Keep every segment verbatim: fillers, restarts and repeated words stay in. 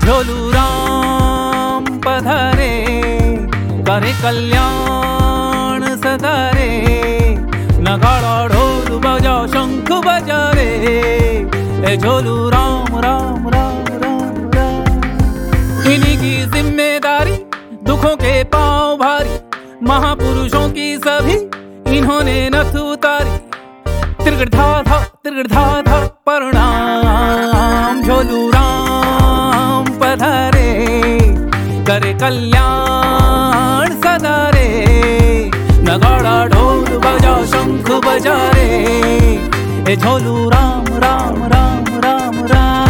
झोलू राम पधारे, करे कल्याण सदा रे, नगाड़ा ढोल बजा शंख बजा रे, ए झोलू राम राम राम राम राम। इन्हीं की जिम्मेदारी दुखों के पांव भारी, महापुरुषों की सभी इन्होंने नथ उतारी। तिरगड़ धा धा तिरगड़ धा धा प्रणाम, झोलू राम पधारे, करे कल्याण सदा रे, नगाड़ा ढोल बजा शंख बजा रे, ए झोलू राम राम राम राम राम।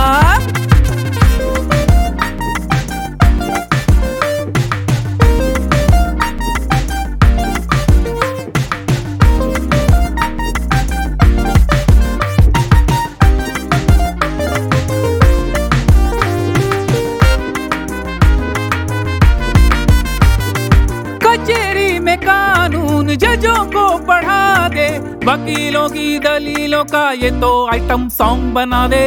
कचेरी में कानून जजों को पढ़ा दे, वकीलों की दलीलों का ये तो आइटम सॉन्ग बना दे।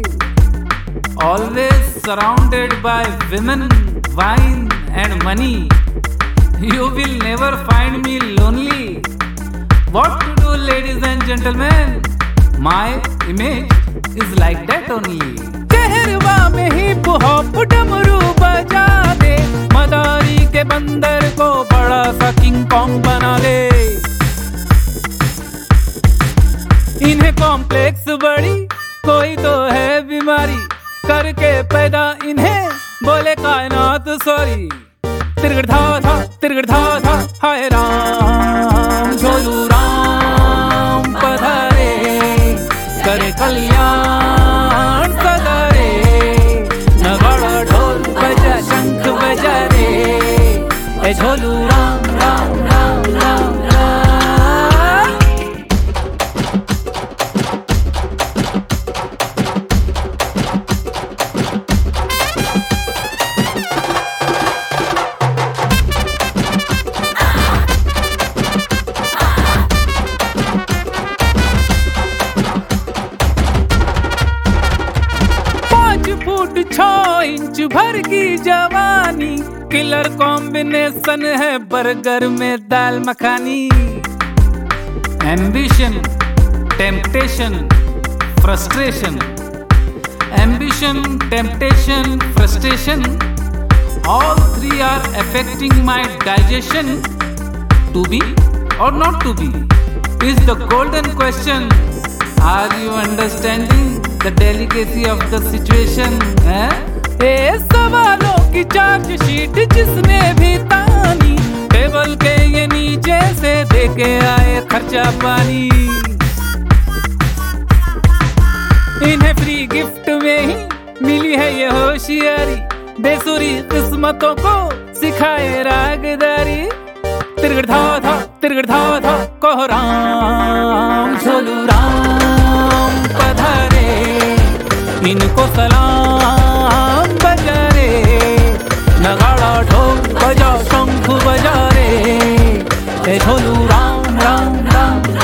Always surrounded by women, wine and money, you will never find me lonely. What to do, ladies and gentlemen? My image is like that only. Kaharwa में ही हॉप डमरू बजा दे, मदारी के बंदर को बड़ा सा किंग कॉन्ग बना दे। इन्हें कॉम्प्लेक्स बड़ी कोई तो है बीमारी, करके पैदा इन्हें बोले कायनात सॉरी। तिरगड़ धा धा तिरगड़ धा धा हाय राम, झोलू राम पधारे, करे कल्याण सदा रे, नगाड़ा ढोल बजा शंख बजा रे, ए झोलू राम राम राम राम राम। फुट छह इंच भर की जवानी, किलर कॉम्बिनेशन है बर्गर में दाल मखानी। Ambition, temptation, frustration, ambition, temptation, frustration, all three are affecting my digestion. To be or not to be is the golden question. Are you understanding the delicacy of the situation? eh? ए सवालों की charge sheet जिसने भी तानी, table के ये नीचे से देके आए खर्चा पानी। इन्हें फ्री गिफ्ट में ही मिली है ये होशियारी, बेसुरी किस्मतों को सिखाए रागदारी। तिरगड़ धा धा तिरगड़ धा धा कहो राम, झोलू राम पधारे, इनको सलाम बजा रे, नगाड़ा ढोल बजा शंख बजा रे, ए झोलू राम राम राम।